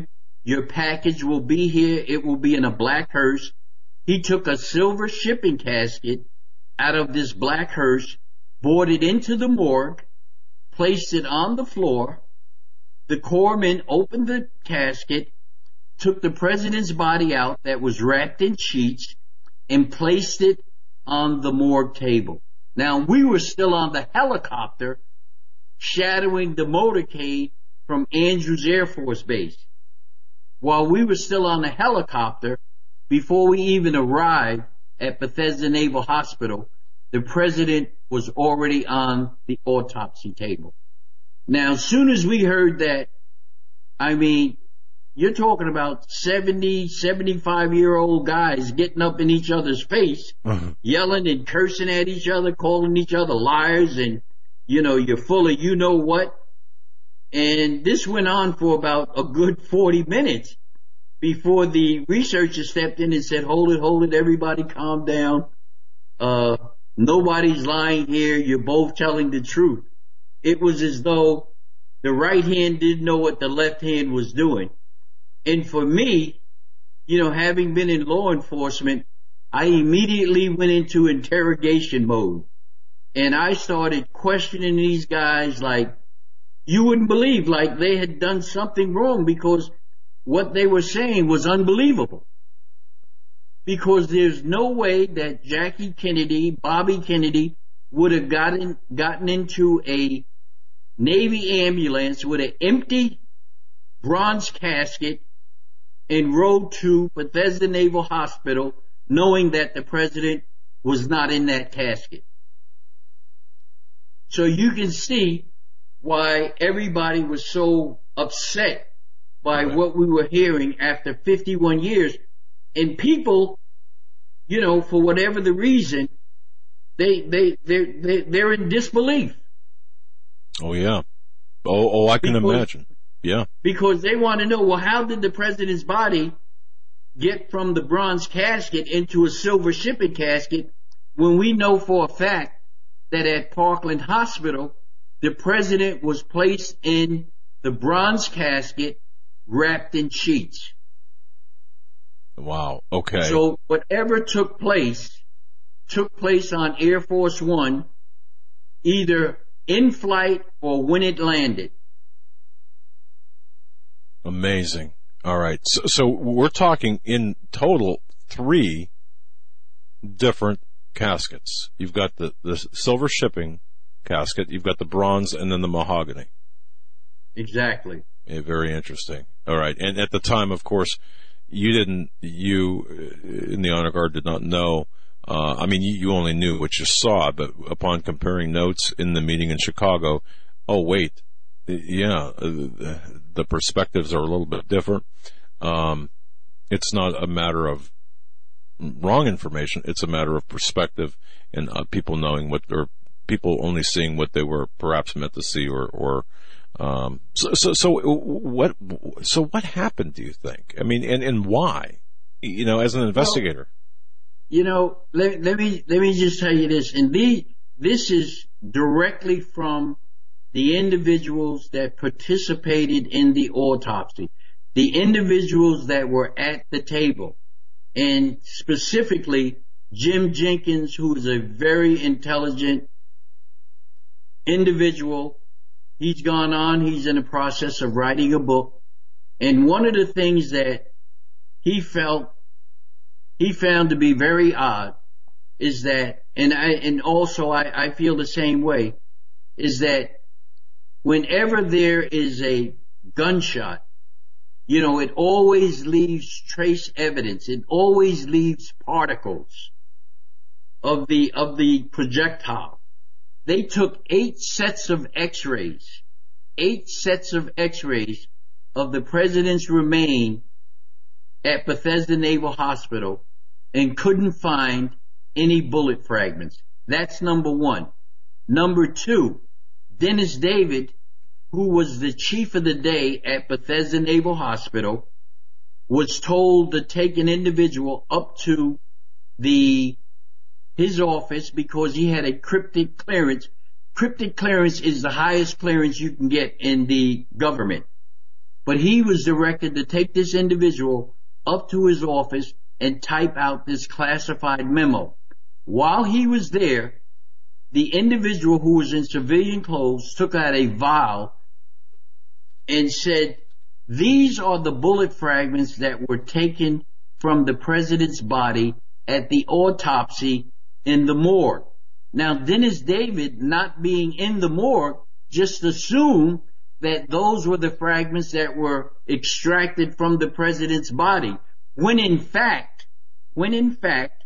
Your package will be here. It will be in a black hearse. He took a silver shipping casket out of this black hearse, brought it into the morgue, placed it on the floor. The corpsman opened the casket, took the president's body out that was wrapped in sheets, and placed it on the morgue table. Now, we were still on the helicopter shadowing the motorcade from Andrews Air Force Base. While we were still on the helicopter, before we even arrived at Bethesda Naval Hospital, the president was already on the autopsy table. Now, as soon as we heard that, I mean, you're talking about seventy, seventy-five-year-old guys getting up in each other's face, uh-huh. yelling and cursing at each other, calling each other liars, and, you know, you're full of you know what. And this went on for about a good forty minutes before the researcher stepped in and said, hold it, hold it, everybody calm down. Uh, nobody's lying here. You're both telling the truth. It was as though the right hand didn't know what the left hand was doing. And for me, you know, having been in law enforcement, I immediately went into interrogation mode. And I started questioning these guys like you wouldn't believe, like they had done something wrong, because what they were saying was unbelievable. Because there's no way that Jackie Kennedy, Bobby Kennedy, would have gotten gotten into a Navy ambulance with an empty bronze casket and rode to Bethesda Naval Hospital knowing that the president was not in that casket. So you can see why everybody was so upset by right. what we were hearing after fifty-one years. And people, you know, for whatever the reason, they, they, they're, they, they're in disbelief. Oh, yeah. Oh, oh, I can because, imagine. Yeah. Because they want to know, well, how did the president's body get from the bronze casket into a silver shipping casket when we know for a fact that at Parkland Hospital, the president was placed in the bronze casket wrapped in sheets. Wow. Okay. So whatever took place, took place on Air Force One, either in flight or when it landed. Amazing. All right. So, so we're talking in total three different caskets. You've got the, the silver shipping casket, you've got the bronze, and then the mahogany. Exactly. Yeah, very interesting. All right. And at the time, of course, you didn't, you in the Honor Guard did not know. Uh, I mean, you, you only knew what you saw, but upon comparing notes in the meeting in Chicago, oh, wait, yeah, the, the perspectives are a little bit different. Um, it's not a matter of wrong information. It's a matter of perspective and uh, people knowing what, or people only seeing what they were perhaps meant to see, or, or, um, so, so, so what, so what happened, do you think? I mean, and, and why, you know, as an investigator? Well, you know, let, let me, let me just tell you this, and the, this is directly from the individuals that participated in the autopsy, the individuals that were at the table, and specifically Jim Jenkins, who is a very intelligent individual. He's gone on, he's in the process of writing a book, and one of the things that he felt, he found to be very odd is that, and I, and also I, I feel the same way, is that whenever there is a gunshot, you know, it always leaves trace evidence. It always leaves particles of the, of the projectile. They took eight sets of x-rays, eight sets of x-rays of the president's remains at Bethesda Naval Hospital and couldn't find any bullet fragments. That's number one. Number two, Dennis David, who was the chief of the day at Bethesda Naval Hospital, was told to take an individual up to the his office because he had a cryptic clearance. Cryptic clearance is the highest clearance you can get in the government. but he was directed to take this individual up to his office and type out this classified memo. While he was there, the individual who was in civilian clothes took out a vial and said, "These are the bullet fragments that were taken from the president's body at the autopsy in the morgue." Now, Dennis David, not being in the morgue, just assumed that those were the fragments that were extracted from the president's body, when in fact, when in fact,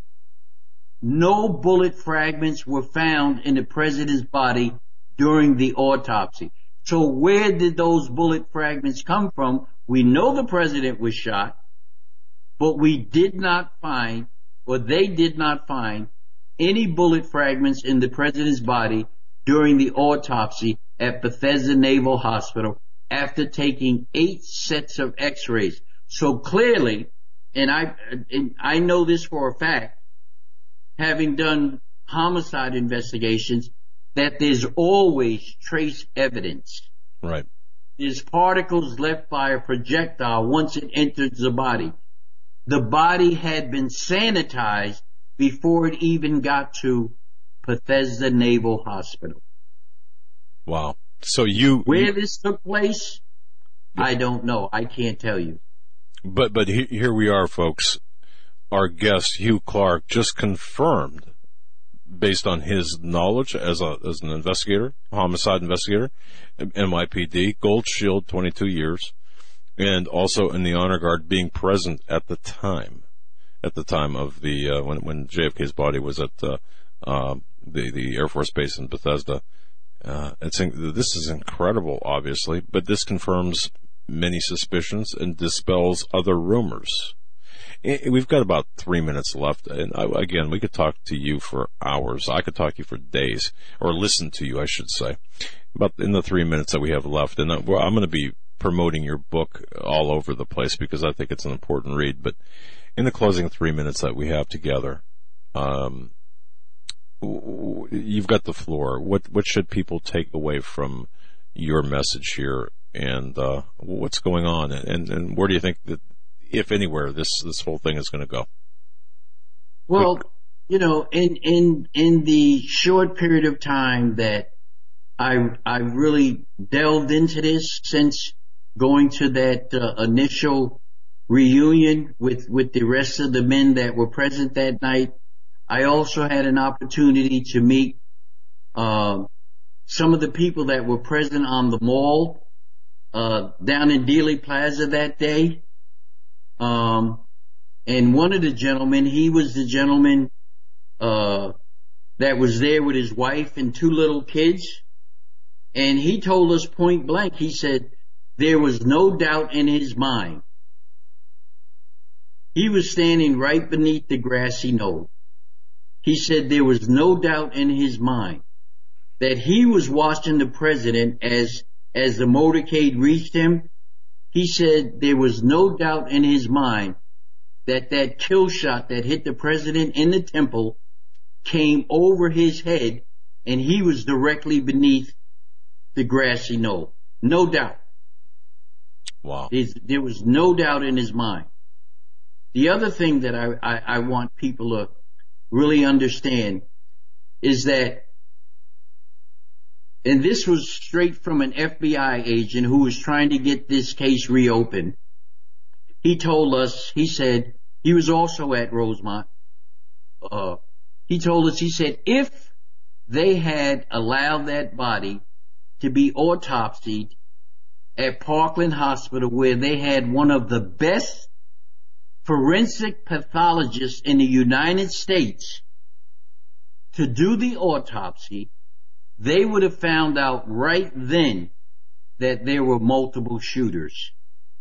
no bullet fragments were found in the president's body during the autopsy. So where did those bullet fragments come from? We know the president was shot, but we did not find, or they did not find, any bullet fragments in the president's body during the autopsy at Bethesda Naval Hospital after taking eight sets of x-rays. So clearly, and I, and I know this for a fact, having done homicide investigations, that there's always trace evidence. Right. There's particles left by a projectile once it enters the body. The body had been sanitized before it even got to Bethesda Naval Hospital. Wow. So you... Where you, this took place, I don't know. I can't tell you. But, but he, here we are, folks. Our guest, Hugh Clark, just confirmed, based on his knowledge as a as an investigator, homicide investigator, N Y P D, Gold Shield, twenty-two years, and also in the Honor Guard, being present at the time, at the time of the uh, when when J F K's body was at uh, uh, the the Air Force Base in Bethesda. Uh, it's this is incredible, obviously, but this confirms many suspicions and dispels other rumors. We've got about three minutes left, and I, again, we could talk to you for hours. I could talk to you for days, or listen to you, I should say, about in the three minutes that we have left. And I'm going to be promoting your book all over the place because I think it's an important read. But in the closing three minutes that we have together, um, you've got the floor. What what should people take away from your message here, and uh, what's going on, and, and where do you think that, if anywhere, this this whole thing is going to go? Well, you know, in in in the short period of time that I I really delved into this since going to that uh, initial reunion with with the rest of the men that were present that night, I also had an opportunity to meet uh, some of the people that were present on the mall uh, down in Dealey Plaza that day. Um, and one of the gentlemen, he was the gentleman, uh, that was there with his wife and two little kids. And he told us point blank, he said, there was no doubt in his mind. He was standing right beneath the grassy knoll. He said there was no doubt in his mind that he was watching the president as, as the motorcade reached him. He said there was no doubt in his mind that that kill shot that hit the president in the temple came over his head and he was directly beneath the grassy knoll. No doubt. Wow. There's, there was no doubt in his mind. The other thing that I, I, I want people to really understand is that, and this was straight from an F B I agent who was trying to get this case reopened. He told us, he said, he was also at Rosemont. Uh, he told us, he said, if they had allowed that body to be autopsied at Parkland Hospital, where they had one of the best forensic pathologists in the United States to do the autopsy, they would have found out right then that there were multiple shooters.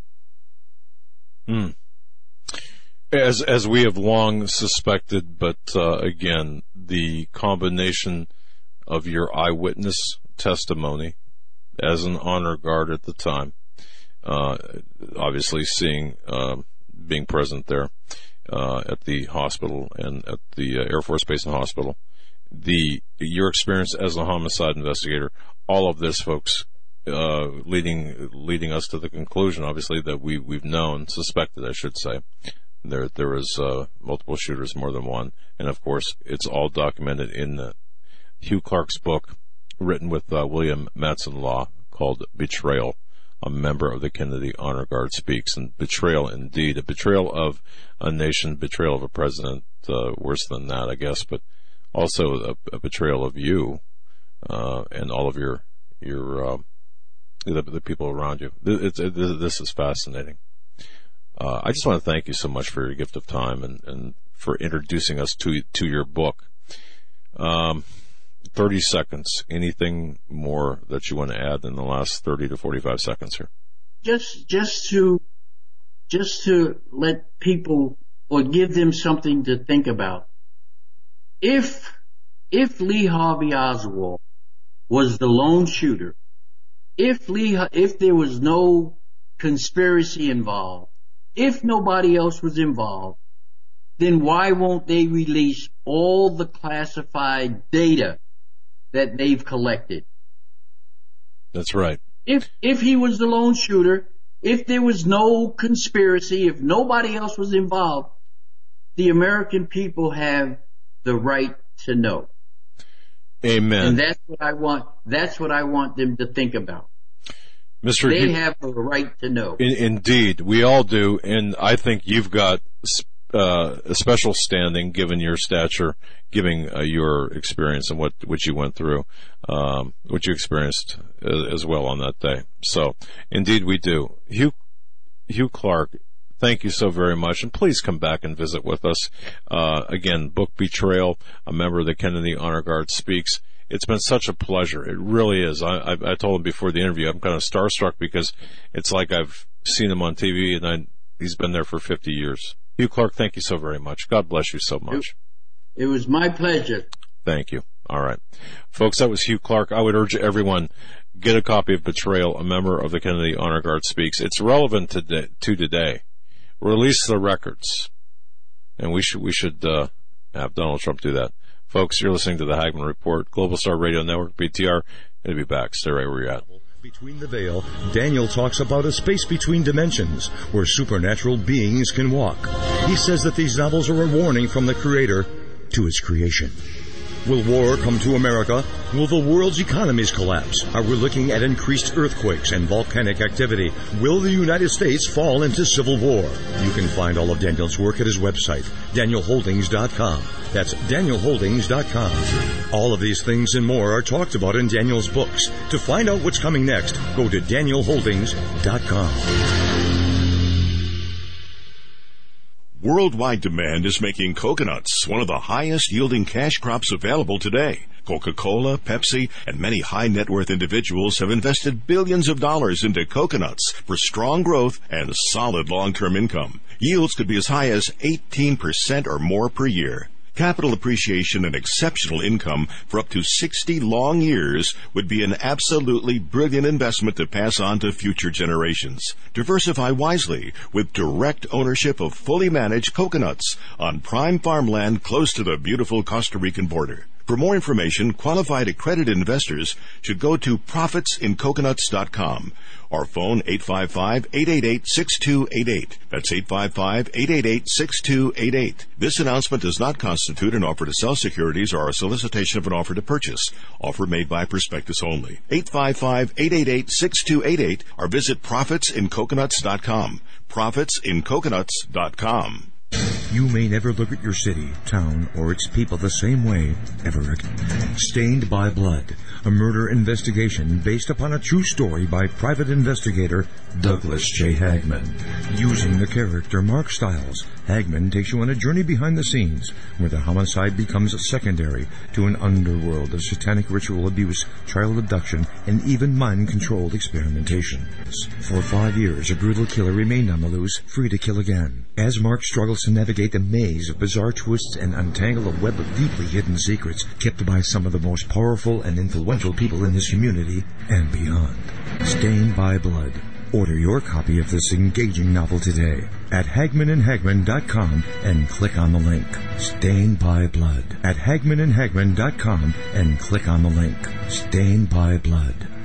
Hmm. As as we have long suspected, but uh, again, the combination of your eyewitness testimony as an honor guard at the time, uh, obviously seeing, uh, being present there uh, at the hospital and at the uh, Air Force Base and Hospital, the your experience as a homicide investigator, all of this, folks, uh, leading leading us to the conclusion, obviously, that we we've known, suspected, I should say, there there was uh, multiple shooters, more than one, and of course, it's all documented in uh, Hugh Clark's book, written with uh, William Matson Law, called Betrayal. A member of the Kennedy Honor Guard speaks, and betrayal indeed, a betrayal of a nation, betrayal of a president, uh, worse than that, I guess, but also a, a betrayal of you uh, and all of your your uh, the, the people around you. It's, it, this is fascinating. Uh, I just want to thank you so much for your gift of time and, and for introducing us to to your book. Um, thirty seconds. Anything more that you want to add in the last thirty to forty-five seconds here? Just, just to, just to let people, or give them something to think about. If, if Lee Harvey Oswald was the lone shooter, if Lee, if there was no conspiracy involved, if nobody else was involved, then why won't they release all the classified data that they've collected? That's right. If, if he was the lone shooter, if there was no conspiracy, if nobody else was involved, the American people have the right to know. Amen. And that's what I want, that's what I want them to think about. Mister They you, have the right to know. In, indeed, we all do, and I think you've got uh, a special standing given your stature, given uh, your experience and what, what you went through, um, what you experienced as, as well on that day. So, indeed, we do. Hugh, Hugh Clark, thank you so very much, and please come back and visit with us. Uh, again, book Betrayal, a member of the Kennedy Honor Guard speaks. It's been such a pleasure. It really is. I, I, I told him before the interview, I'm kind of starstruck because it's like I've seen him on T V, and I, he's been there for fifty years. Hugh Clark, thank you so very much. God bless you so much. It, it was my pleasure. Thank you. All right. Folks, that was Hugh Clark. I would urge everyone, get a copy of Betrayal, a member of the Kennedy Honor Guard speaks. It's relevant to, de- to today. Release the records. And we should, we should, uh, have Donald Trump do that. Folks, you're listening to the Hagmann Report, Global Star Radio Network, B T R. It'll be back. Stay right where you're at. Between the Veil, Daniel talks about a space between dimensions where supernatural beings can walk. He says that these novels are a warning from the Creator to His creation. Will war come to America? Will the world's economies collapse? Are we looking at increased earthquakes and volcanic activity? Will the United States fall into civil war? You can find all of Daniel's work at his website, daniel holdings dot com. That's daniel holdings dot com. All of these things and more are talked about in Daniel's books. To find out what's coming next, go to daniel holdings dot com. Worldwide demand is making coconuts one of the highest yielding cash crops available today. Coca-Cola, Pepsi, and many high-net-worth individuals have invested billions of dollars into coconuts for strong growth and solid long-term income. Yields could be as high as eighteen percent or more per year. Capital appreciation and exceptional income for up to sixty long years would be an absolutely brilliant investment to pass on to future generations. Diversify wisely with direct ownership of fully managed coconuts on prime farmland close to the beautiful Costa Rican border. For more information, qualified accredited investors should go to profits in coconuts dot com or phone eight five five, eight eight eight, six two eight eight. That's eight five five, eight eight eight, six two eight eight. This announcement does not constitute an offer to sell securities or a solicitation of an offer to purchase. Offer made by prospectus only. eight five five, eight eight eight, six two eight eight or visit profits in coconuts dot com. profits in coconuts dot com. You may never look at your city, town, or its people the same way ever again. Stained by Blood, a murder investigation based upon a true story by private investigator Douglas J. Hagmann. Using the character Mark Stiles, Hagmann takes you on a journey behind the scenes where the homicide becomes secondary to an underworld of satanic ritual abuse, child abduction, and even mind-controlled experimentation. For five years, a brutal killer remained on the loose, free to kill again. As Mark struggles to navigate the maze of bizarre twists and untangle a web of deeply hidden secrets kept by some of the most powerful and influential people in his community and beyond. Stained by Blood. Order your copy of this engaging novel today at hagman and hagman dot com and click on the link. Stained by Blood at hagman and hagman dot com and click on the link. Stained by Blood.